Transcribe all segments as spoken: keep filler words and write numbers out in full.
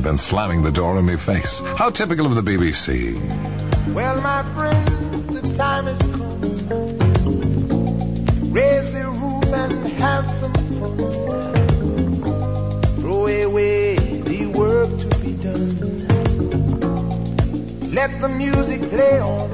then slamming the door in my face. How typical of the B B C. Well, my friends, the time has come. Raise the roof and have some fun. Throw away the work to be done. Let the music play on.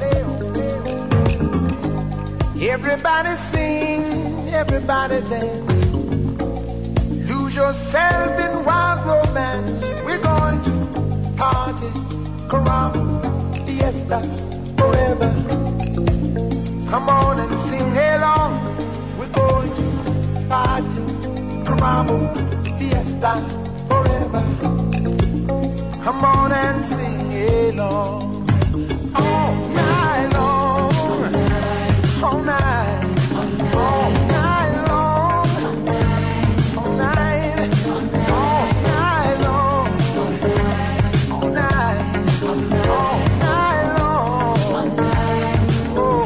Everybody sing, everybody dance. Lose yourself in wild romance. We're going to party, caramba, fiesta, forever. Come on and sing along. We're going to party, caramba, fiesta, forever. Come on and sing along. All night long. All night. All night long. All night. All night long. All night. All night long. Oh,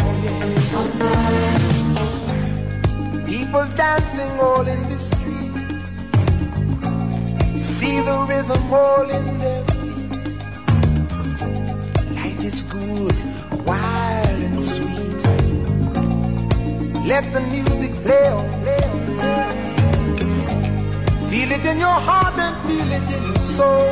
yeah. People dancing all in the street. See the rhythm all in their feet. Life is good, wild and sweet. Let the music play on, play on, play on. Feel it in your heart and feel it in your soul.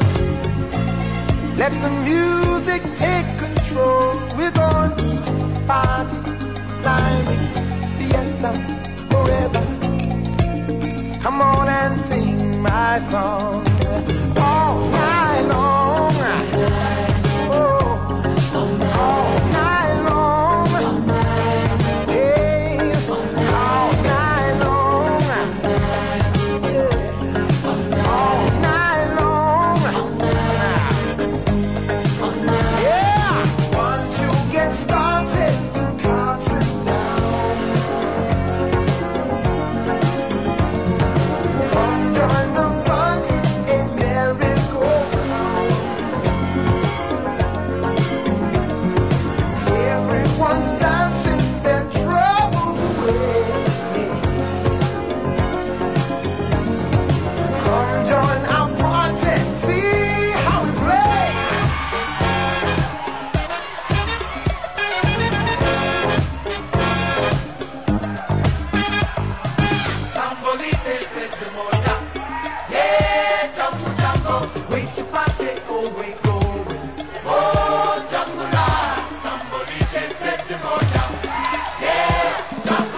Let the music take control. We're going to party, climbing, fiesta, forever. Come on and sing my song all night long. Oh, all night long. Yes, all night long. Yeah, all night long. Yeah, once you get started, you can't sit down. Come join the fun, it's a merry-go-round. Everyone's dancing their troubles away. Come join our party, see how we play. Tambolite said the moja. Yeah, jungle, jungle. Wait to party, oh, wait, going. Oh, jungle, ah. Tambolite said the moja. Yeah, jungle,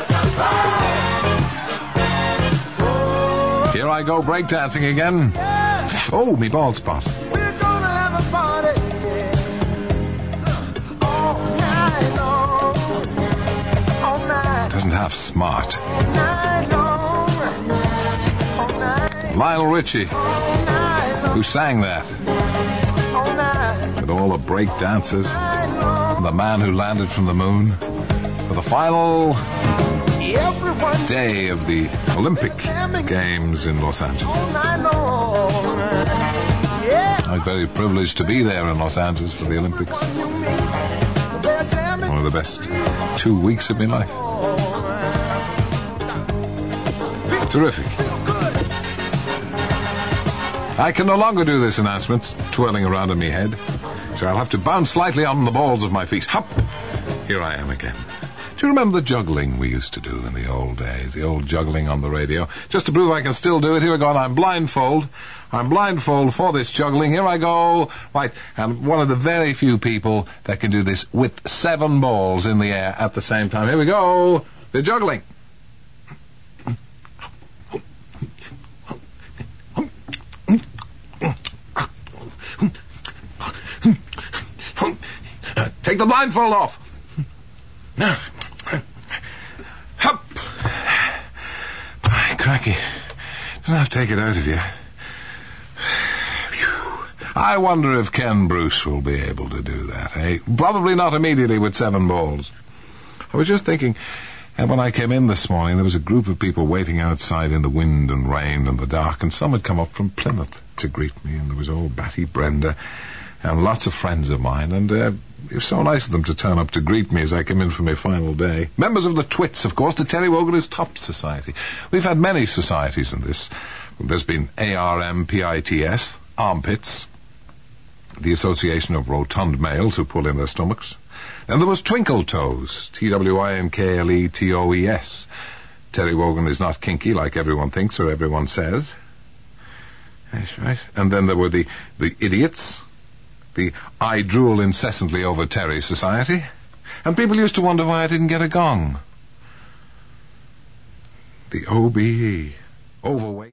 jungle. Here I go breakdancing again. Oh, me bald spot. We're gonna have a party, yeah. All night long. All night. Doesn't have smart. All night long. All night. Lionel Richie, All night long. who sang that All night. with all the break dancers, Night long. the man who landed from the moon, for the final Everyone day of the Olympic Games in Los Angeles. all night long. Yeah. I'm very privileged to be there in Los Angeles for the Olympics. You mean they're jamming. One of the best two weeks of my life. Terrific. Feel good. I can no longer do this announcement twirling around in my head, so I'll have to bounce slightly on the balls of my feet. Hop! Here I am again. Do you remember the juggling we used to do in the old days? The old juggling on the radio? Just to prove I can still do it, here I go. And I'm blindfold. I'm blindfold for this juggling. Here I go. Right. And one of the very few people that can do this with seven balls in the air at the same time. Here we go. The juggling. Take the blindfold off. Hup! By cracky. Doesn't have to take it out of you. I wonder if Ken Bruce will be able to do that, eh? Probably not immediately with seven balls. I was just thinking, and when I came in this morning, there was a group of people waiting outside in the wind and rain and the dark, and some had come up from Plymouth to greet me, and there was old Batty Brenda and lots of friends of mine, and uh, it was so nice of them to turn up to greet me as I came in for my final day. Members of the Twits, of course, the Terry Wogan is Top Society. We've had many societies in this. There's been A R M P I T S, armpits, the Association of Rotund Males who pull in their stomachs. Then there was Twinkle Toes, T W I N K L E T O E S. Terry Wogan is not kinky like everyone thinks or everyone says. That's right. And then there were the, the idiots, the I drool incessantly over Terry Society, and people used to wonder why I didn't get a gong. The O B E, overweight.